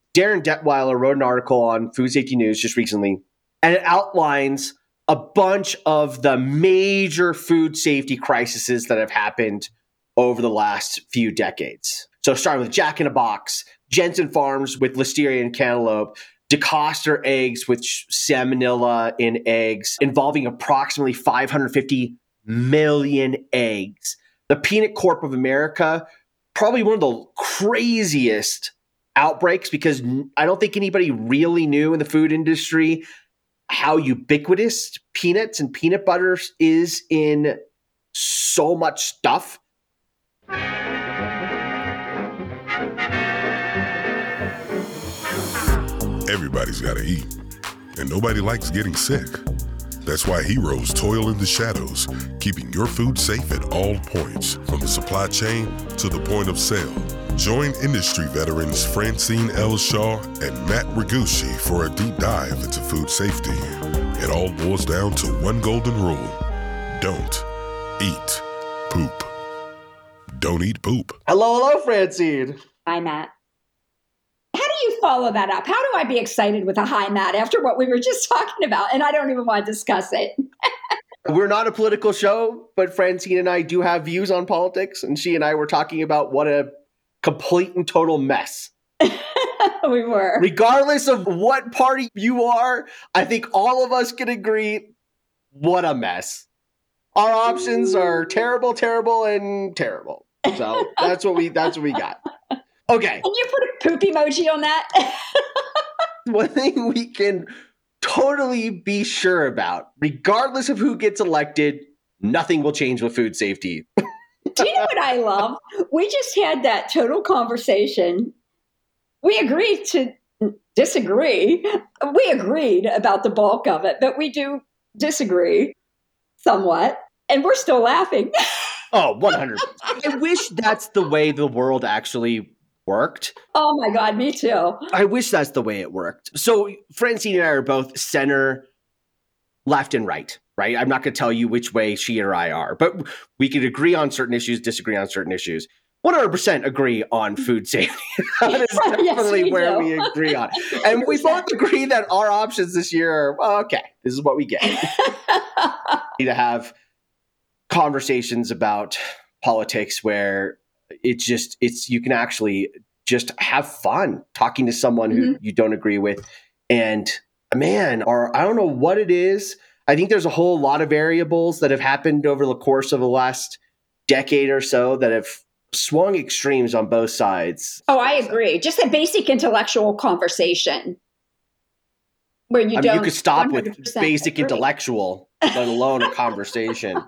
Darren Detweiler wrote an article on Food Safety News just recently, and it outlines a bunch of the major food safety crises that have happened over the last few decades. So starting with Jack in a Box, Jensen Farms with Listeria and Cantaloupe, DeCoster eggs with salmonella in eggs, involving approximately 550 million eggs. The Peanut Corp of America, probably one of the craziest outbreaks, because I don't think anybody really knew in the food industry how ubiquitous peanuts and peanut butter is in so much stuff. Everybody's got to eat, and nobody likes getting sick. That's why Heroes toil in the shadows, keeping your food safe at all points, from the supply chain to the point of sale. Join industry veterans Francine L. Shaw and Matt Ragucci for a deep dive into food safety. It all boils down to one golden rule: don't eat poop. Don't eat poop. Hello, Francine. Hi, Matt. How do you follow that up? How do I be excited with a hi, Matt, after what we were just talking about? And I don't even want to discuss it. We're not a political show, but Francine and I do have views on politics, and she and I were talking about what a complete and total mess. We were. Regardless of what party you are, I think all of us can agree, what a mess. Our options are terrible, terrible, and terrible. So that's what we got. Okay. Can you put a poop emoji on that? One thing we can totally be sure about, regardless of who gets elected, nothing will change with food safety. Do you know what I love? We just had that total conversation. We agreed to disagree. We agreed about the bulk of it, but we do disagree somewhat, and we're still laughing. Oh, 100%. I wish that's the way the world actually worked. Oh my God, me too. I wish that's the way it worked. So Francine and I are both center, left and right? I'm not going to tell you which way she or I are, but we could agree on certain issues, disagree on certain issues. 100% agree on food safety. That is definitely yes, where we agree on. And we both agree that our options this year are, well, okay, this is what we get. We need to have conversations about politics where you can actually just have fun talking to someone who you don't agree with. And man, or I don't know what it is. I think there's a whole lot of variables that have happened over the course of the last decade or so that have swung extremes on both sides. Oh, I agree. Just a basic intellectual conversation where you don't. You could stop with basic agree. Intellectual, let alone a conversation.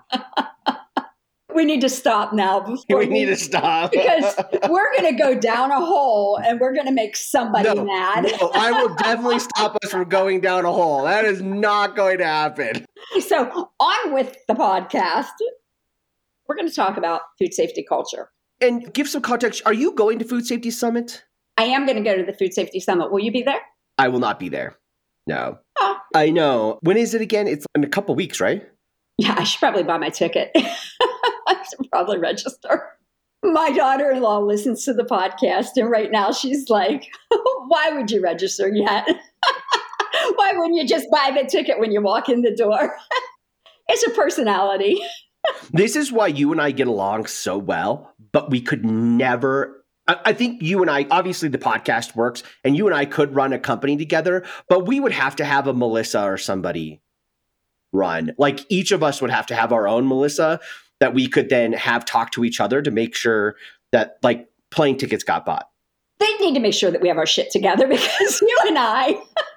We need to stop now. We need to stop. Because we're going to go down a hole and we're going to make somebody mad. No, I will definitely stop us from going down a hole. That is not going to happen. So on with the podcast. We're going to talk about food safety culture. And give some context. Are you going to Food Safety Summit? I am going to go to the Food Safety Summit. Will you be there? I will not be there. No. Oh. I know. When is it again? It's in a couple weeks, right? Yeah, I should probably buy my ticket. I should probably register. My daughter-in-law listens to the podcast, and right now she's like, why would you register yet? Why wouldn't you just buy the ticket when you walk in the door? It's a personality. This is why you and I get along so well, but we could never. I think you and I, obviously the podcast works, and you and I could run a company together, but we would have to have a Melissa or somebody run. Like each of us would have to have our own Melissa that we could then have talk to each other to make sure that like plane tickets got bought. They need to make sure that we have our shit together, because you and I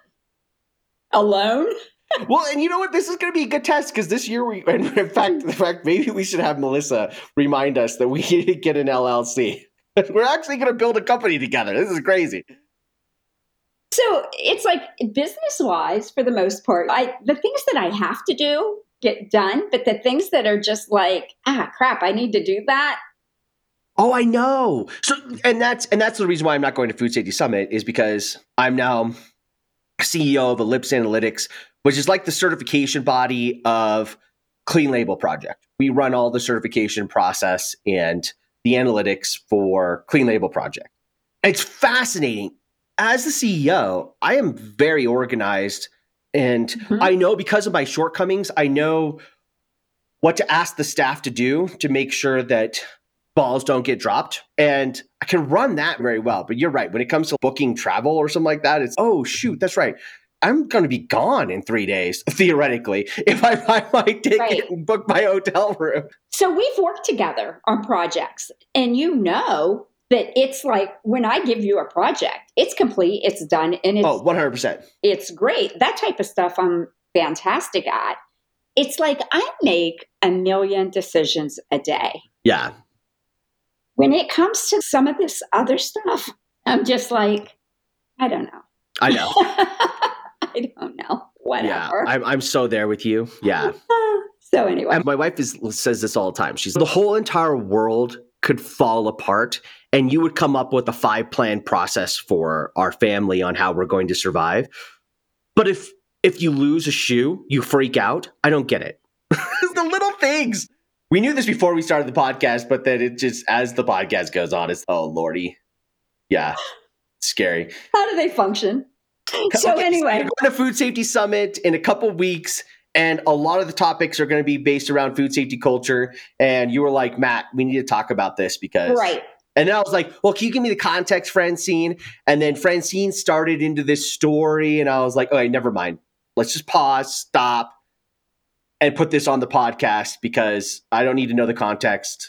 alone. Well, and you know what? This is going to be a good test, because this year in fact, maybe we should have Melissa remind us that we need to get an LLC. We're actually going to build a company together. This is crazy. So it's like business-wise, for the most part, the things that I have to do get done, but the things that are just like, crap, I need to do that. Oh, I know. So, and that's the reason why I'm not going to Food Safety Summit, is because I'm now CEO of Ellipse Analytics, which is like the certification body of Clean Label Project. We run all the certification process and the analytics for Clean Label Project. It's fascinating. as the CEO, I am very organized, and Mhm. I know because of my shortcomings, I know what to ask the staff to do to make sure that balls don't get dropped. And I can run that very well. But you're right. When it comes to booking travel or something like that, it's, oh, shoot, that's right. I'm going to be gone in 3 days, theoretically, if I buy my ticket Right. and book my hotel room. So we've worked together on projects, and you know that it's like when I give you a project, it's complete, it's done, and Oh, 100%. it's great. That type of stuff I'm fantastic at. It's like I make a million decisions a day. Yeah, When it comes to some of this other stuff, I'm just like, I don't know. I know. I don't know. Yeah, Whatever. I'm so there with you. Yeah. So anyway, And my wife says this all the time. She's the whole entire world could fall apart and you would come up with a 5-plan process for our family on how we're going to survive. But if you lose a shoe, you freak out. I don't get it. It's the little things. We knew this before we started the podcast, but then it just, as the podcast goes on, it's, oh, Lordy. Yeah, scary. how do they function? So Okay, anyway, you're going to Food Safety Summit in a couple of weeks, and a lot of the topics are going to be based around food safety culture. And you were like, Matt, we need to talk about this because. right. And then I was like, well, can you give me the context, Francine? And then Francine started into this story, and I was like, okay, never mind. Let's just pause, stop, and put this on the podcast because I don't need to know the context.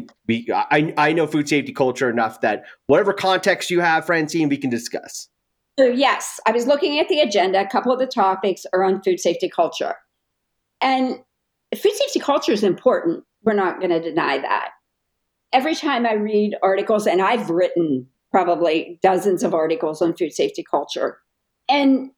I know food safety culture enough that whatever context you have, Francine, we can discuss. So yes, I was looking at the agenda. A couple of the topics are on food safety culture. And food safety culture is important. We're not going to deny that. Every time I read articles, and I've written probably dozens of articles on food safety culture, and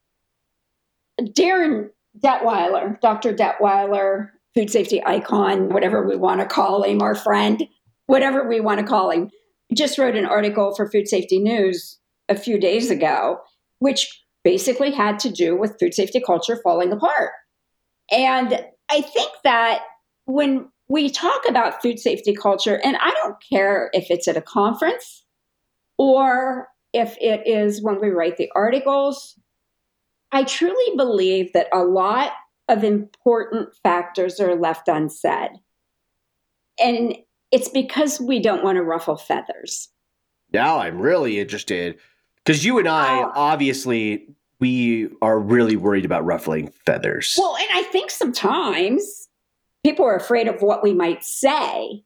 Darren Detweiler, Dr. Detweiler, food safety icon, whatever we want to call him, our friend, whatever we want to call him, just wrote an article for Food Safety News a few days ago, which basically had to do with food safety culture falling apart. And I think that when we talk about food safety culture, and I don't care if it's at a conference or if it is when we write the articles, I truly believe that a lot of important factors are left unsaid. And it's because we don't want to ruffle feathers. Now I'm really interested because you and I, obviously, we are really worried about ruffling feathers. Well, and I think sometimes people are afraid of what we might say.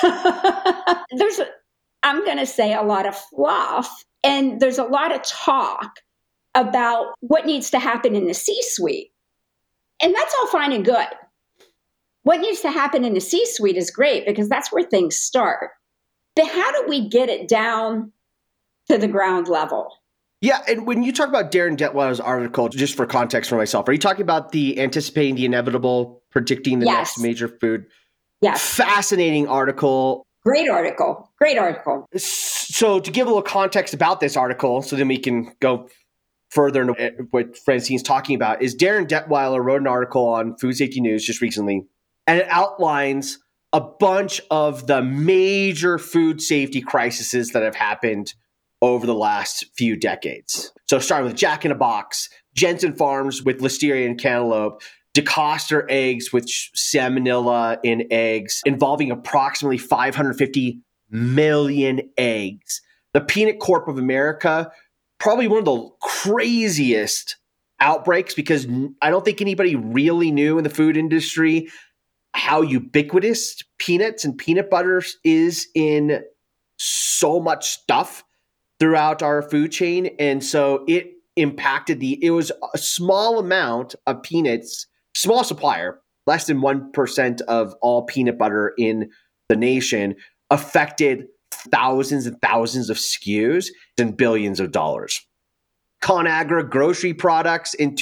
I'm going to say a lot of fluff, and there's a lot of talk about what needs to happen in the C-suite. And that's all fine and good. What needs to happen in the C-suite is great because that's where things start. But how do we get it down to the ground level? Yeah, and when you talk about Darren Detweiler's article, just for context for myself, are you talking about the anticipating the inevitable, predicting the next major food? Yes. Fascinating article. Great article. Great article. So to give a little context about this article, so then we can go further into what Francine's talking about, is Darren Detweiler wrote an article on Food Safety News just recently, and it outlines a bunch of the major food safety crises that have happened over the last few decades. So starting with Jack in the Box, Jensen Farms with Listeria and Cantaloupe, DeCoster eggs with salmonella in eggs, involving approximately 550 million eggs. The Peanut Corp of America, probably one of the craziest outbreaks because I don't think anybody really knew in the food industry how ubiquitous peanuts and peanut butter is in so much stuff throughout our food chain. And so it impacted it was a small amount of peanuts, small supplier, less than 1% of all peanut butter in the nation, affected thousands and thousands of SKUs and billions of dollars. ConAgra grocery products in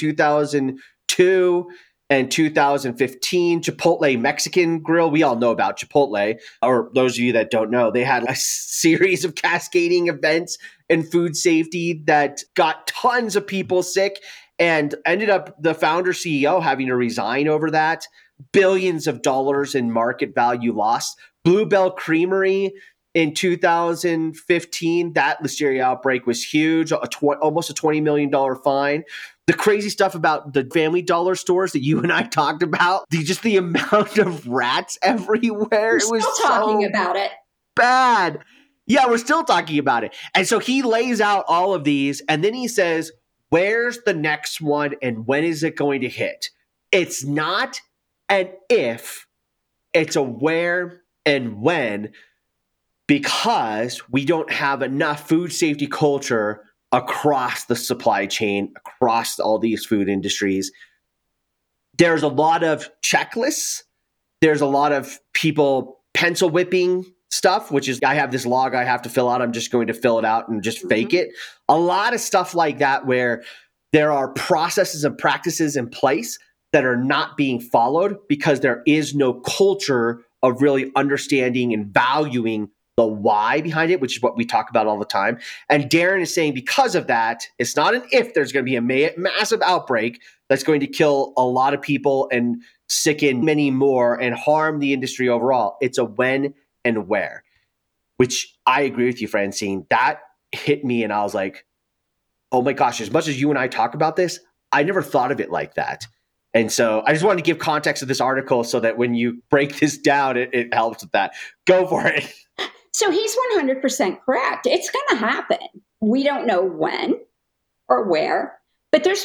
2002 and 2015, Chipotle Mexican Grill. We all know about Chipotle, or those of you that don't know, they had a series of cascading events in food safety that got tons of people sick and ended up the founder CEO having to resign over that. Billions of dollars in market value lost. Bluebell Creamery in 2015, that Listeria outbreak was huge, almost a $20 million fine. The crazy stuff about the Family Dollar stores that you and I talked about, just the amount of rats everywhere. We're still talking about it. Bad. Yeah, we're still talking about it. And so he lays out all of these, and then he says, where's the next one and when is it going to hit? It's not an if, it's a where and when, because we don't have enough food safety culture across the supply chain, across all these food industries. There's a lot of checklists. There's a lot of people pencil whipping stuff, which is, I have this log I have to fill out. I'm just going to fill it out and just fake it. A lot of stuff like that where there are processes and practices in place that are not being followed because there is no culture of really understanding and valuing the why behind it, which is what we talk about all the time. And Darren is saying because of that, it's not an if there's going to be a massive outbreak that's going to kill a lot of people and sicken many more and harm the industry overall. It's a when and where, which I agree with you, Francine. That hit me and I was like, oh my gosh, as much as you and I talk about this, I never thought of it like that. And so I just wanted to give context to this article so that when you break this down, it helps with that. Go for it. So he's 100% correct. It's going to happen. We don't know when or where, but there's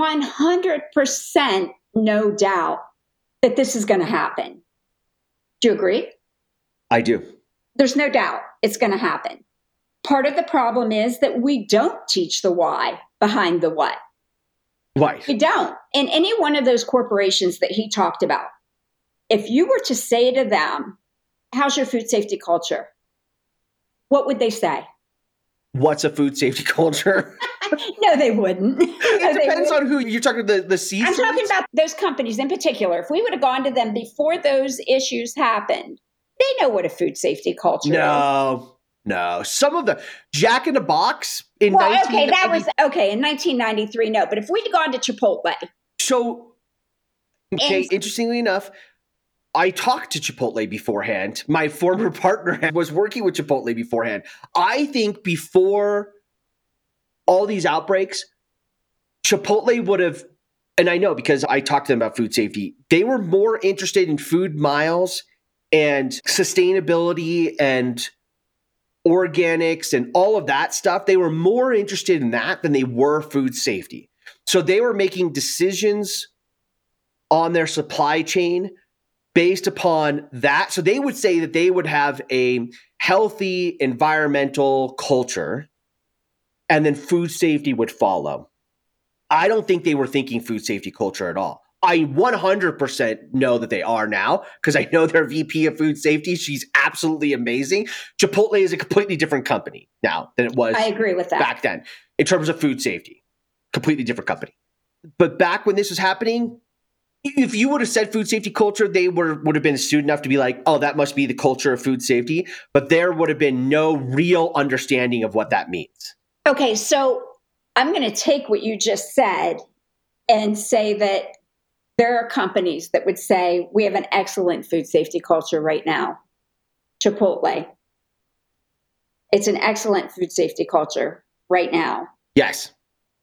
100% no doubt that this is going to happen. Do you agree? I do. There's no doubt it's going to happen. Part of the problem is that we don't teach the why behind the what. Right. We don't. In any one of those corporations that he talked about, if you were to say to them, how's your food safety culture? What would they say? What's a food safety culture? No, they wouldn't. It depends on who you're talking to. The C-suite? I'm talking about those companies in particular. If we would have gone to them before those issues happened, they know what a food safety culture is. No. Some of the Jack in the Box in in 1993. No, but if we'd gone to Chipotle. So, okay, interestingly enough, I talked to Chipotle beforehand. My former partner was working with Chipotle beforehand. I think before all these outbreaks, Chipotle would have, and I know because I talked to them about food safety, they were more interested in food miles and sustainability and organics and all of that stuff. They were more interested in that than they were food safety. So they were making decisions on their supply chain based upon that. So they would say that they would have a healthy environmental culture and then food safety would follow. I don't think they were thinking food safety culture at all. I 100% know that they are now because I know their VP of food safety. She's absolutely amazing. Chipotle is a completely different company now than it was. I agree with that. Back then in terms of food safety, completely different company. But back when this was happening, if you would have said food safety culture, they would have been astute enough to be like, oh, that must be the culture of food safety. But there would have been no real understanding of what that means. Okay, so I'm going to take what you just said and say that there are companies that would say, we have an excellent food safety culture right now. Chipotle. It's an excellent food safety culture right now. Yes.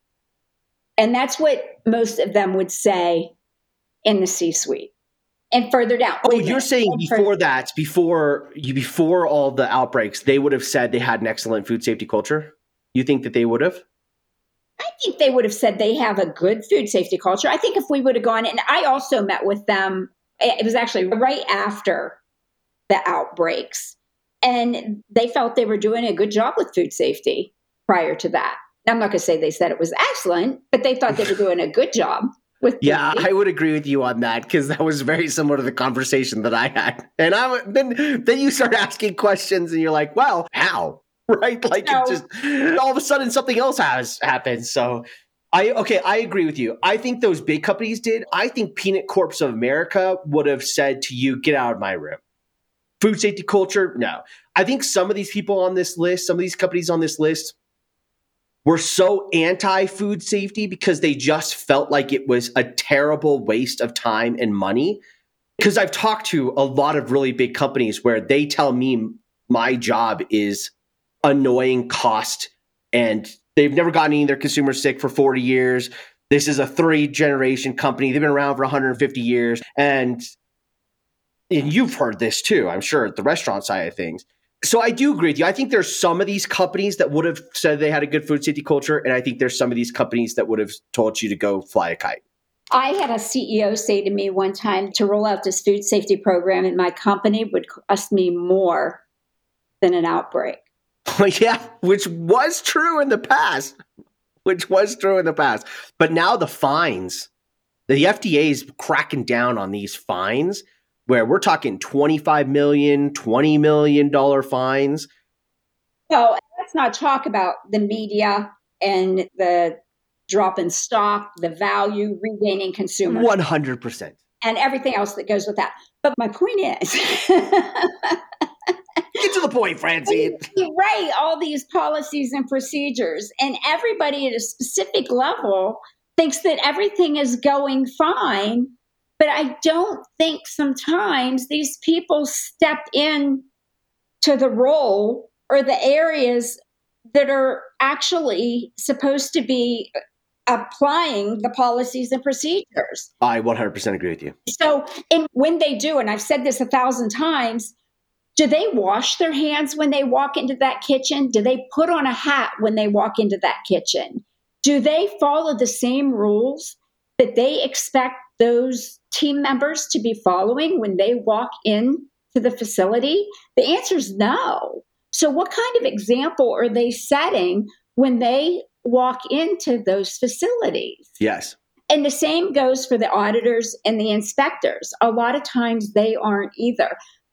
And that's what most of them would say in the C-suite. And further down. Oh, you're saying before that, before all the outbreaks, they would have said they had an excellent food safety culture? You think that they would have? I think they would have said they have a good food safety culture. I think if we would have gone, and I also met with them, it was actually right after the outbreaks, and they felt they were doing a good job with food safety prior to that. I'm not going to say they said it was excellent, but they thought they were doing a good job with food safety. I would agree with you on that because that was very similar to the conversation that I had. And then you start asking questions and you're like, well, how? Right? Like it just all of a sudden something else has happened. So I agree with you. I think those big companies did. I think Peanut Corps of America would have said to you, get out of my room. Food safety culture, no. I think some of these people on this list, some of these companies on this list were so anti-food safety because they just felt like it was a terrible waste of time and money. Because I've talked to a lot of really big companies where they tell me my job is annoying cost, and they've never gotten any of their consumers sick for 40 years. This is a 3-generation company. They've been around for 150 years. And you've heard this too, I'm sure, at the restaurant side of things. So I do agree with you. I think there's some of these companies that would have said they had a good food safety culture. And I think there's some of these companies that would have told you to go fly a kite. I had a CEO say to me one time, to roll out this food safety program in my company would cost me more than an outbreak. Yeah, which was true in the past. But now the fines, the FDA is cracking down on these fines where we're talking $25 million, $20 million fines. So let's not talk about the media and the drop in stock, the value, regaining consumers. 100%. And everything else that goes with that. But my point is... Get to the point, Francine. Right, all these policies and procedures. And everybody at a specific level thinks that everything is going fine. But I don't think sometimes these people step in to the role or the areas that are actually supposed to be applying the policies and procedures. I 100% agree with you. So, and when they do, and I've said this 1,000 times, do they wash their hands when they walk into that kitchen? Do they put on a hat when they walk into that kitchen? Do they follow the same rules that they expect those team members to be following when they walk in to the facility? The answer is no. So what kind of example are they setting when they walk into those facilities? Yes. And the same goes for the auditors and the inspectors. A lot of times they aren't either.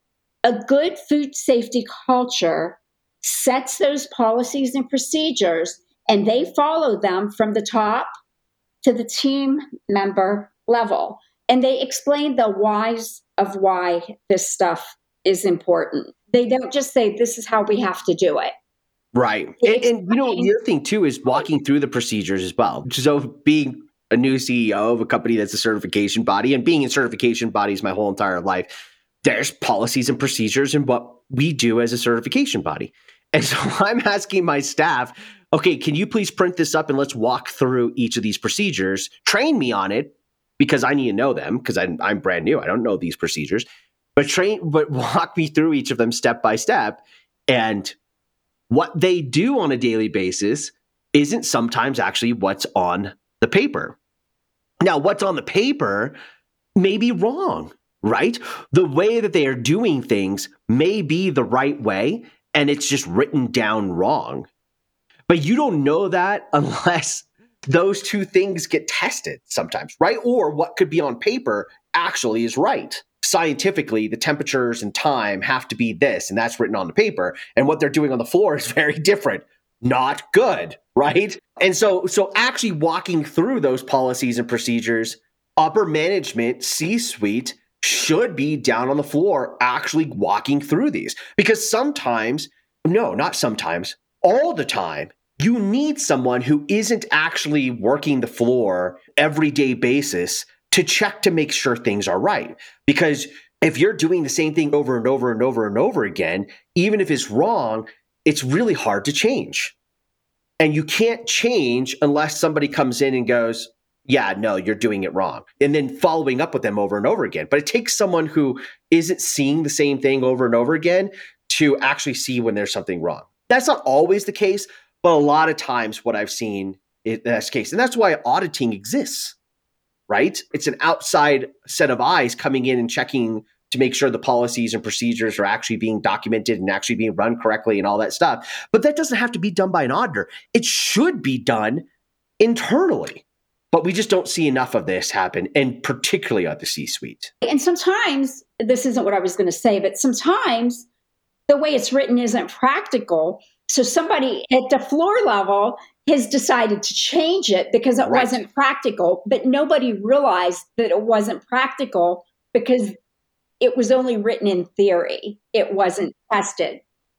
A good food safety culture sets those policies and procedures, and they follow them from the top to the team member level. And they explain the whys of why this stuff is important. They don't just say, this is how we have to do it. Right. And the other thing too is walking through the procedures as well. So being a new CEO of a company that's a certification body, and being in certification bodies my whole entire life, there's policies and procedures in what we do as a certification body. And so I'm asking my staff, okay, can you please print this up and let's walk through each of these procedures, train me on it because I need to know them because I'm brand new. I don't know these procedures, but walk me through each of them step by step. And what they do on a daily basis isn't sometimes actually what's on the paper. Now, what's on the paper may be wrong, right? The way that they are doing things may be the right way, and it's just written down wrong. But you don't know that unless those two things get tested sometimes, right? Or what could be on paper actually is right. Scientifically, the temperatures and time have to be this, and that's written on the paper. And what they're doing on the floor is very different. Not good, right? And so actually walking through those policies and procedures, upper management, C-suite, should be down on the floor actually walking through these. Because sometimes, no, not sometimes, all the time, you need someone who isn't actually working the floor everyday basis to check to make sure things are right. Because if you're doing the same thing over and over and over and over again, even if it's wrong, it's really hard to change. And you can't change unless somebody comes in and goes, yeah, no, you're doing it wrong. And then following up with them over and over again. But it takes someone who isn't seeing the same thing over and over again to actually see when there's something wrong. That's not always the case, but a lot of times what I've seen is that's the case. And that's why auditing exists, right? It's an outside set of eyes coming in and checking to make sure the policies and procedures are actually being documented and actually being run correctly and all that stuff. But that doesn't have to be done by an auditor. It should be done internally. But we just don't see enough of this happen, and particularly at the C-suite. And sometimes, this isn't what I was going to say, but sometimes the way it's written isn't practical. So somebody at the floor level has decided to change it because it wasn't practical, but nobody realized that it wasn't practical because it was only written in theory. It wasn't tested.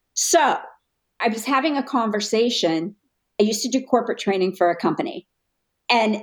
So I was having a conversation. I used to do corporate training for a company. And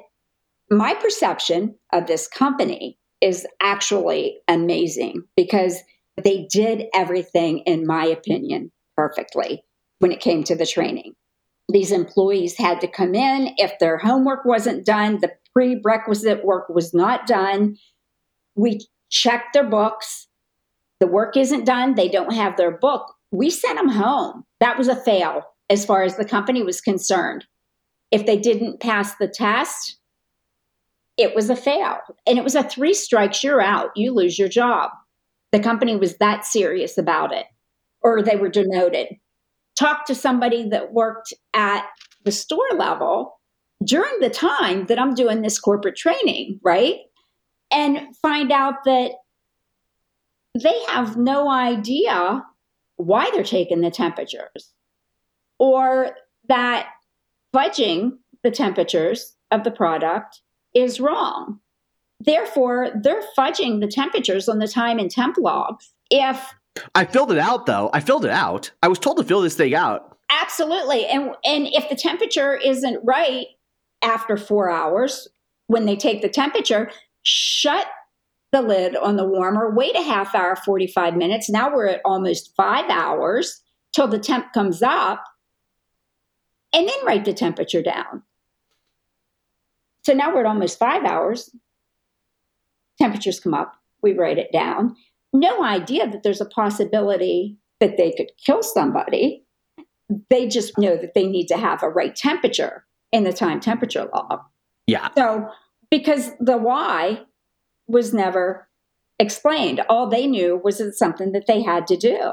my perception of this company is actually amazing because They did everything, in my opinion, perfectly when it came to the training. These employees had to come in. If their homework wasn't done, the prerequisite work was not done, we checked their books. The work isn't done. They don't have their book. We sent them home. That was a fail as far as the company was concerned. If they didn't pass the test, it was a fail. And it was a 3 strikes, you're out. You lose your job. The company was that serious about it, or they were demoted. Talk to somebody that worked at the store level during the time that I'm doing this corporate training, right? And find out that they have no idea why they're taking the temperatures, or that fudging the temperatures of the product is wrong. Therefore, they're fudging the temperatures on the time and temp logs. If I filled it out, though. I filled it out. I was told to fill this thing out. Absolutely. And if the temperature isn't right after 4 hours, when they take the temperature, shut the lid on the warmer, wait a half hour, 45 minutes. Now we're at almost 5 hours till the temp comes up, and then write the temperature down. So now we're at almost 5 hours. Temperatures come up, we write it down. No idea that there's a possibility that they could kill somebody. They just know that they need to have a right temperature in the time temperature log. Yeah. So, because the why was never explained. All they knew was it's something that they had to do.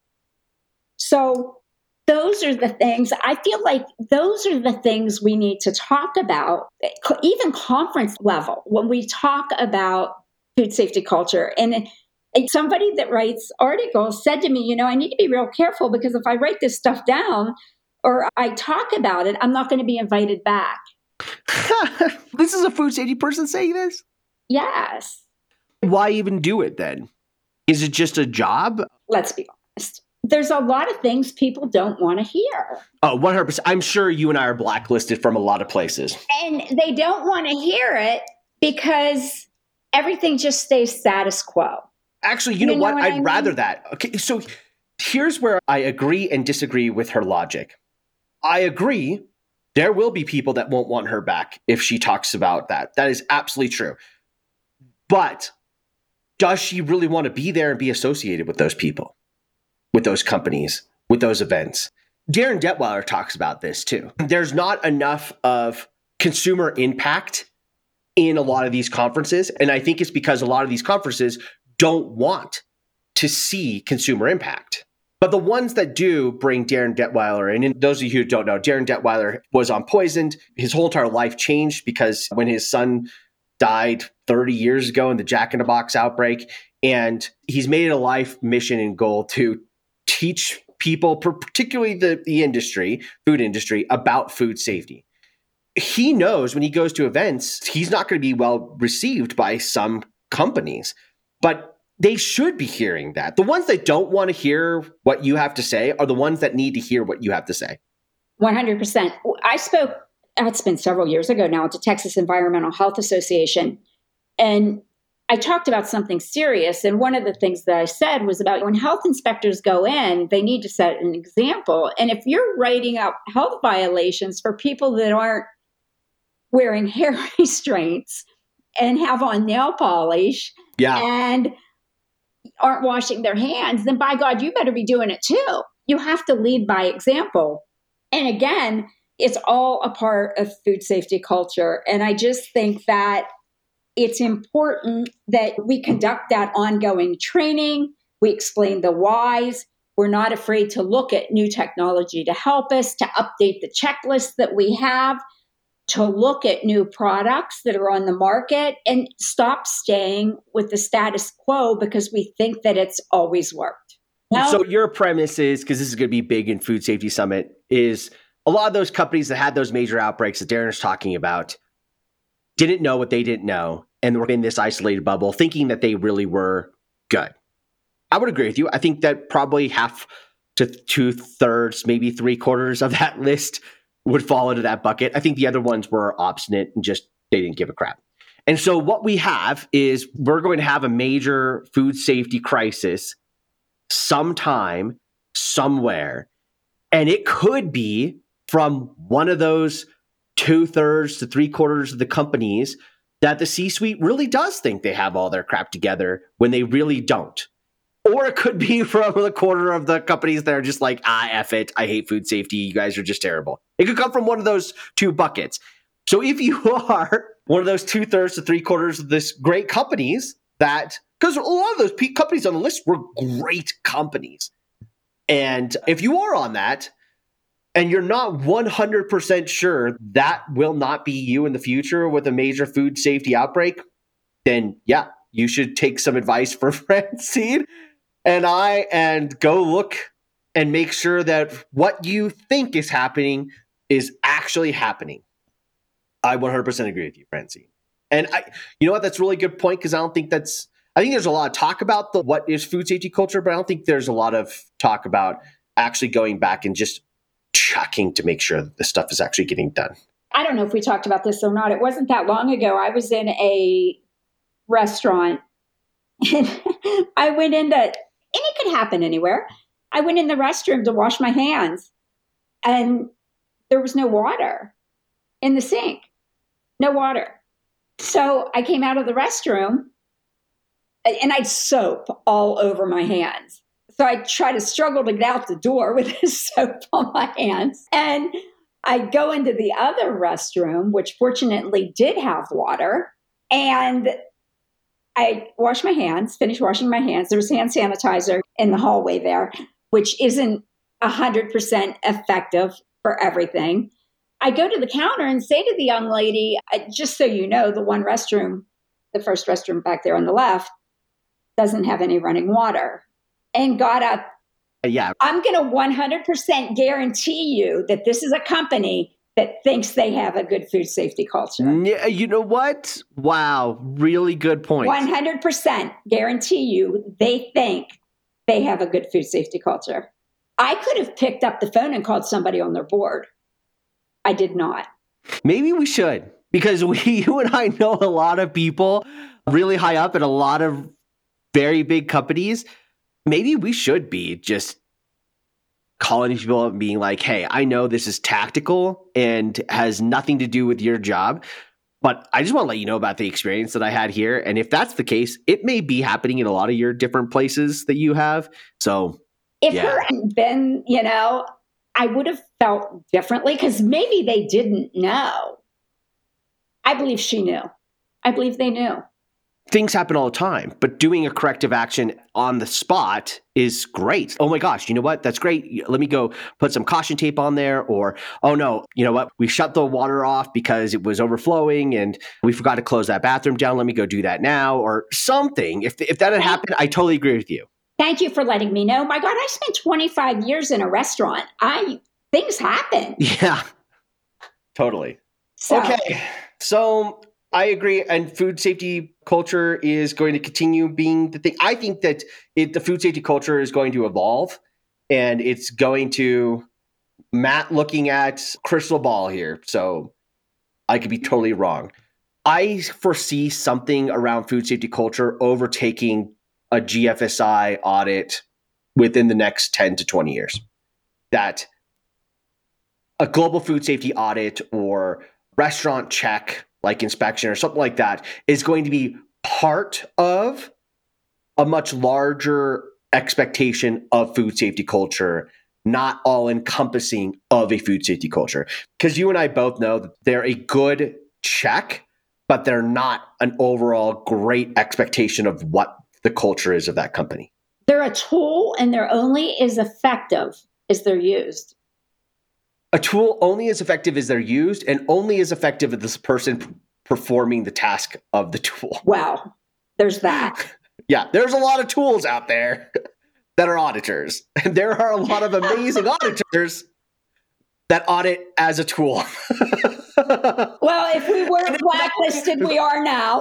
So those are the things, I feel like those are the things we need to talk about, even conference level, when we talk about food safety culture. And somebody that writes articles said to me, I need to be real careful, because if I write this stuff down or I talk about it, I'm not going to be invited back. This is a food safety person saying this? Yes. Why even do it then? Is it just a job? Let's be honest. There's a lot of things people don't want to hear. Oh, 100%. I'm sure you and I are blacklisted from a lot of places. And they don't want to hear it because everything just stays status quo. Actually, you know what? I'd rather that. Okay, so here's where I agree and disagree with her logic. I agree there will be people that won't want her back if she talks about that. That is absolutely true. But does she really want to be there and be associated with those people, with those companies, with those events? Darren Detweiler talks about this too. There's not enough of consumer impact in a lot of these conferences. And I think it's because a lot of these conferences don't want to see consumer impact. But the ones that do bring Darren Detweiler in, and those of you who don't know, Darren Detweiler was on Poisoned. His whole entire life changed because when his son died 30 years ago in the Jack in the Box outbreak, and he's made it a life mission and goal to teach people, particularly the industry, food industry, about food safety. He knows when he goes to events, he's not going to be well received by some companies, but they should be hearing that. The ones that don't want to hear what you have to say are the ones that need to hear what you have to say. 100%. I spoke, it's been several years ago now, at the Texas Environmental Health Association, and I talked about something serious. And one of the things that I said was about when health inspectors go in, they need to set an example. And if you're writing up health violations for people that aren't wearing hair restraints and have on nail polish and aren't washing their hands, then by God, you better be doing it too. You have to lead by example. And again, it's all a part of food safety culture. And I just think that it's important that we conduct that ongoing training. We explain the whys. We're not afraid to look at new technology to help us, to update the checklist that we have, to look at new products that are on the market, and stop staying with the status quo because we think that it's always worked. No? So your premise is, because this is going to be big in Food Safety Summit, is a lot of those companies that had those major outbreaks that Darren is talking about didn't know what they didn't know and were in this isolated bubble thinking that they really were good. I would agree with you. I think that probably half to 2/3, maybe 3/4 of that list would fall into that bucket. I think the other ones were obstinate and just, they didn't give a crap. And so what we have is we're going to have a major food safety crisis sometime, somewhere. And it could be from one of those 2/3 to 3/4 of the companies that the C-suite really does think they have all their crap together when they really don't. Or it could be from a quarter of the companies that are just like, F it. I hate food safety. You guys are just terrible. It could come from one of those two buckets. So if you are one of those 2/3 to 3/4 of this great companies that, because a lot of those companies on the list were great companies. And if you are on that and you're not 100% sure that will not be you in the future with a major food safety outbreak, then yeah, you should take some advice from Francine and go look and make sure that what you think is happening is actually happening. I 100% agree with you, Francine. And you know what? That's a really good point, because I think there's a lot of talk about what is food safety culture, but I don't think there's a lot of talk about actually going back and just checking to make sure that this stuff is actually getting done. I don't know if we talked about this or not. It wasn't that long ago. I was in a restaurant and I went into, and it could happen anywhere. I went in the restroom to wash my hands and there was no water in the sink. No water. So I came out of the restroom and I had soap all over my hands. So I try to struggle to get out the door with this soap on my hands. And I go into the other restroom, which fortunately did have water. And I wash my hands, finish washing my hands. There was hand sanitizer in the hallway there, which isn't 100% effective for everything. I go to the counter and say to the young lady, just so you know, the one restroom, the first restroom back there on the left, doesn't have any running water. And got up. Yeah. I'm going to 100% guarantee you that this is a company that thinks they have a good food safety culture. Yeah, you know what? Wow. Really good point. 100% guarantee you they think they have a good food safety culture. I could have picked up the phone and called somebody on their board. I did not. Maybe we should, because you and I know a lot of people really high up at a lot of very big companies. Maybe we should be just calling these people up and being like, hey, I know this is tactical and has nothing to do with your job, but I just want to let you know about the experience that I had here. And if that's the case, it may be happening in a lot of your different places that you have. So if there hadn't been, I would have felt differently, because maybe they didn't know. I believe she knew. I believe they knew. Things happen all the time, but doing a corrective action on the spot is great. Oh my gosh, you know what? That's great. Let me go put some caution tape on there. Or, oh no, you know what? We shut the water off because it was overflowing and we forgot to close that bathroom down. Let me go do that now, or something. If that had happened, I totally agree with you. Thank you for letting me know. My God, I spent 25 years in a restaurant. Things happen. Yeah, totally. Okay, so I agree. And food safety culture is going to continue being the thing. I think that the food safety culture is going to evolve, and it's going to, Matt looking at crystal ball here, so I could be totally wrong. I foresee something around food safety culture overtaking a GFSI audit within the next 10 to 20 years. That a global food safety audit or restaurant check, like inspection or something like that, is going to be part of a much larger expectation of food safety culture, not all encompassing of a food safety culture. Because you and I both know that they're a good check, but they're not an overall great expectation of what the culture is of that company. They're a tool, and they're only as effective as they're used. A tool only as effective as they're used, and only as effective as this person performing the task of the tool. Wow. There's that. Yeah, there's a lot of tools out there that are auditors. And there are a lot of amazing auditors that audit as a tool. Well, if we weren't blacklisted, we are now.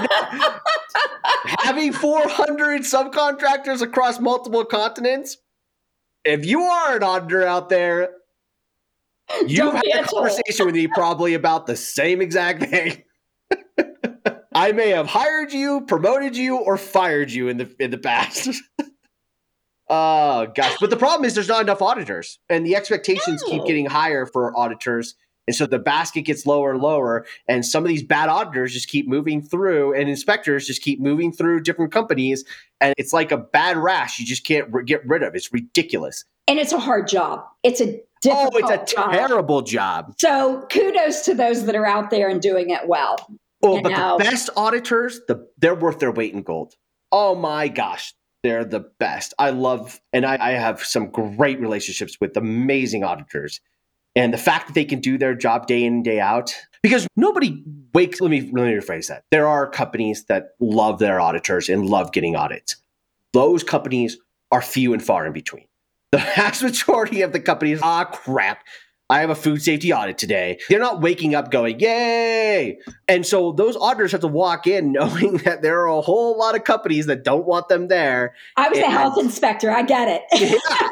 Having 400 subcontractors across multiple continents, if you are an auditor out there, you've had a conversation with me probably about the same exact thing. I may have hired you, promoted you, or fired you in the past. Oh, gosh. But the problem is there's not enough auditors, and the expectations keep getting higher for auditors. And so the basket gets lower and lower, and some of these bad auditors just keep moving through, and inspectors just keep moving through different companies. And it's like a bad rash you just can't get rid of. It's ridiculous. And it's a hard job. It's a difficult it's a terrible job. So kudos to those that are out there and doing it well. Oh, but the best auditors, they're worth their weight in gold. Oh my gosh. They're the best. I love, and I have some great relationships with amazing auditors. And the fact that they can do their job day in and day out, because nobody wakes, let me rephrase that. There are companies that love their auditors and love getting audits. Those companies are few and far in between. The vast majority of the companies, crap, I have a food safety audit today. They're not waking up going, yay. And so those auditors have to walk in knowing that there are a whole lot of companies that don't want them there. I was a health inspector. I get it. Yeah.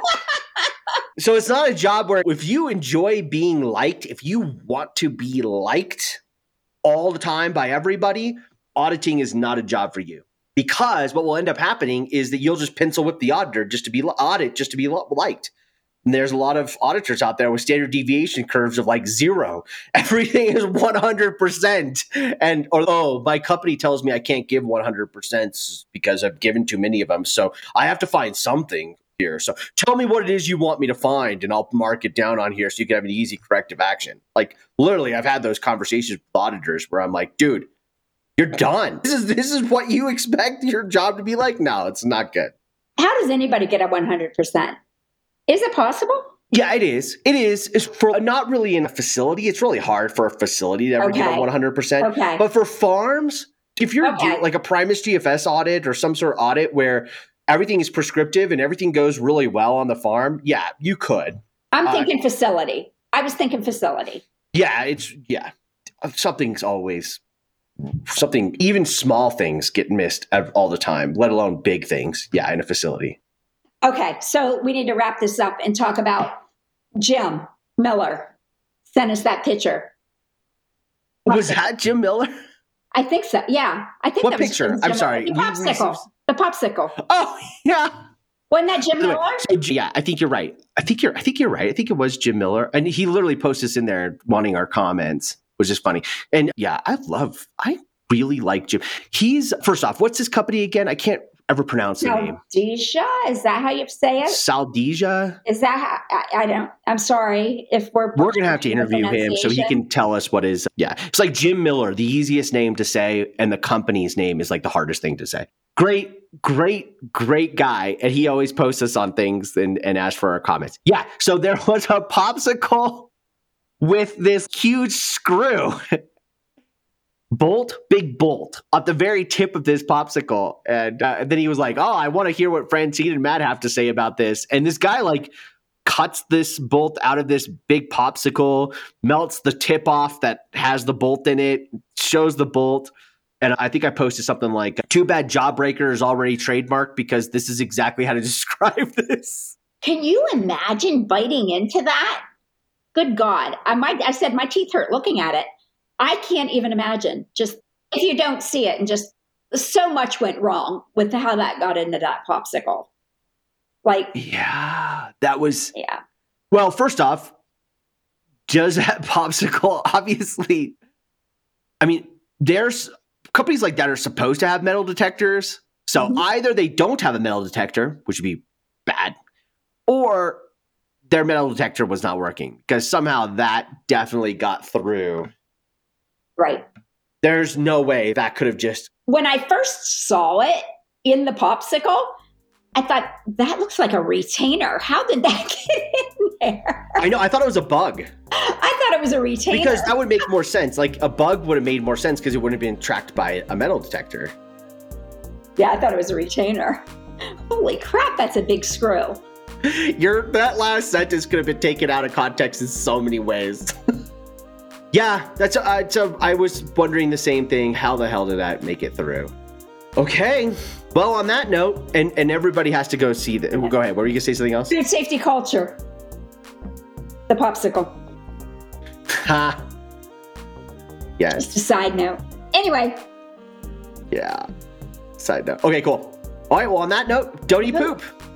So it's not a job where if you enjoy being liked, if you want to be liked all the time by everybody, auditing is not a job for you. Because what will end up happening is that you'll just pencil whip the auditor just to be liked. And there's a lot of auditors out there with standard deviation curves of like 0. Everything is 100%. And, my company tells me I can't give 100% because I've given too many of them. So I have to find something here. So tell me what it is you want me to find and I'll mark it down on here so you can have an easy corrective action. Like literally, I've had those conversations with auditors where I'm like, dude, you're done. This is what you expect your job to be like? No, it's not good. How does anybody get a 100%? Is it possible? Yeah, it is. It is. It's for not really in a facility. It's really hard for a facility to ever get a 100%. Okay. But for farms, if you're doing like a Primus GFS audit or some sort of audit where everything is prescriptive and everything goes really well on the farm, yeah, you could. I'm thinking facility. I was thinking facility. Yeah, something, even small things get missed all the time, let alone big things. Yeah, in a facility. Okay, so we need to wrap this up and talk about Jim Miller. Send us that picture. Was that Jim Miller? I think so. Yeah, I think. What that was picture? Jim I'm sorry. The popsicle. The popsicle. Oh yeah. Wasn't that Jim Miller? Yeah, I think you're right. I think you're right. I think it was Jim Miller, and he literally posted us in there wanting our comments, which is funny. And yeah, I really like Jim. He's first off, what's his company again? I can't ever pronounce the name. Saldesia? Is that how you say it? Saldesia? Is that how, I don't, I'm sorry if we're going to have to interview him so he can tell us what is, yeah. It's like Jim Miller, the easiest name to say, and the company's name is like the hardest thing to say. Great guy. And he always posts us on things and asks for our comments. Yeah. So there was a popsicle with this huge screw. Big bolt at the very tip of this popsicle. And then he was like, oh, I want to hear what Francine and Matt have to say about this. And this guy like cuts this bolt out of this big popsicle, melts the tip off that has the bolt in it, shows the bolt. And I think I posted something like, too bad Jawbreaker is already trademarked because this is exactly how to describe this. Can you imagine biting into that? Good God. I said my teeth hurt looking at it. I can't even imagine, just if you don't see it, and just so much went wrong with how that got into that popsicle. Like, yeah, that was, yeah. Well, first off, does that popsicle obviously, I mean, there's companies like that are supposed to have metal detectors. So either they don't have a metal detector, which would be bad, or their metal detector was not working because somehow that definitely got through. Right. There's no way that could have just... When I first saw it in the popsicle, I thought, that looks like a retainer. How did that get in there? I know. I thought it was a bug. I thought it was a retainer. Because that would make more sense. Like, a bug would have made more sense because it wouldn't have been tracked by a metal detector. Yeah, I thought it was a retainer. Holy crap, that's a big screw. That last sentence could have been taken out of context in so many ways. Yeah, I was wondering the same thing. How the hell did that make it through? Okay. Well, on that note, and everybody has to go see that. Yeah. Go ahead. Were you going to say something else? Food safety culture. The popsicle. Ha. Yes. Just a side note. Anyway. Yeah. Side note. Okay, cool. All right. Well, on that note, don't eat poop.